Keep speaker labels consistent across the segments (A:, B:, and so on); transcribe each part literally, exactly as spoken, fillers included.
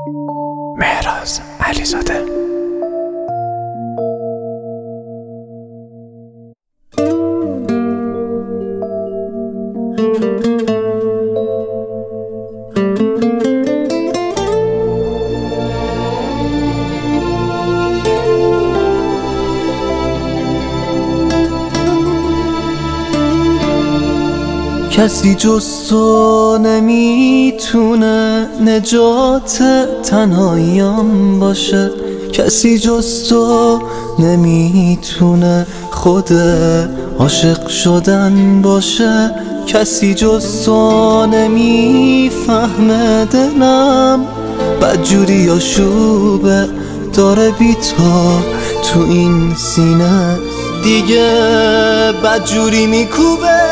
A: مهراز علیزاده.
B: کسی جز تو نمیتونه نجات تنهاییام باشه، کسی جز تو نمیتونه خود عاشق شدن باشه، کسی جز تو نمیفهمه دلم بدجوری آشوبه داره بی تو تو این سینه، دیگه بدجوری میکوبه.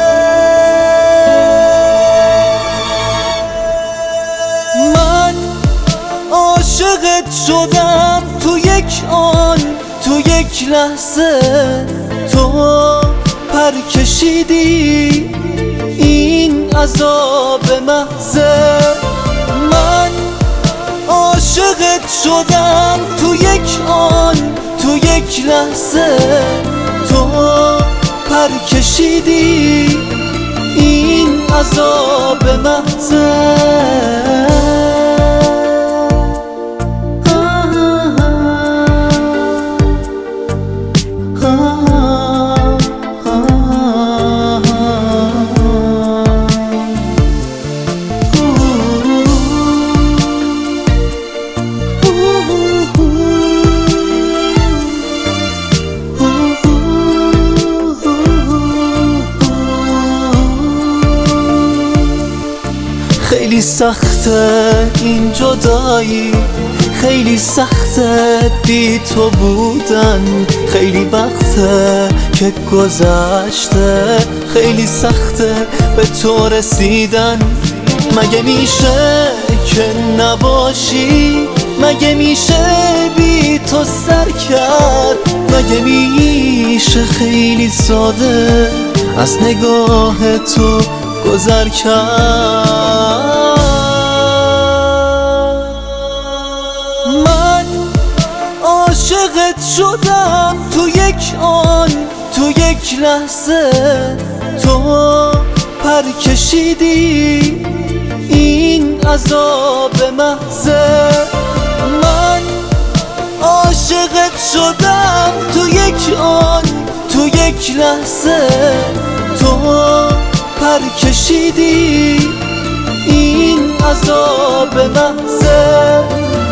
B: عاشقت شدم تو یک آن، تو یک لحظه تو پر کشیدی این عذاب محضه. من عاشقت شدم تو یک آن، تو یک لحظه تو پر کشیدی این عذاب محضه. خیلی سخته این جدایی، خیلی سخته بی تو بودن، خیلی وقته که گذشته، خیلی سخته به تو رسیدن. مگه میشه که نباشی؟ مگه میشه بی تو سر کرد؟ مگه میشه خیلی ساده از نگاه تو گذر کرد؟ من عاشقت شدم تو یک آن، تو یک لحظه تو پر کشیدی این عذاب محضه. من عاشقت شدم تو یک آن، تو یک لحظه تو پر کشیدی این عذاب محضه.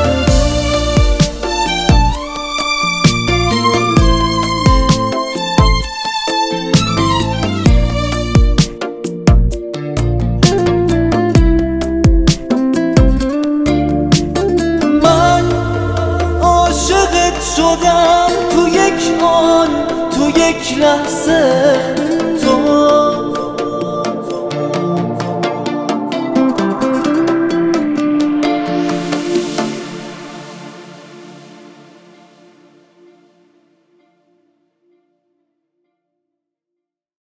B: من عاشقت شدم تو یک آن، تو یک لحظه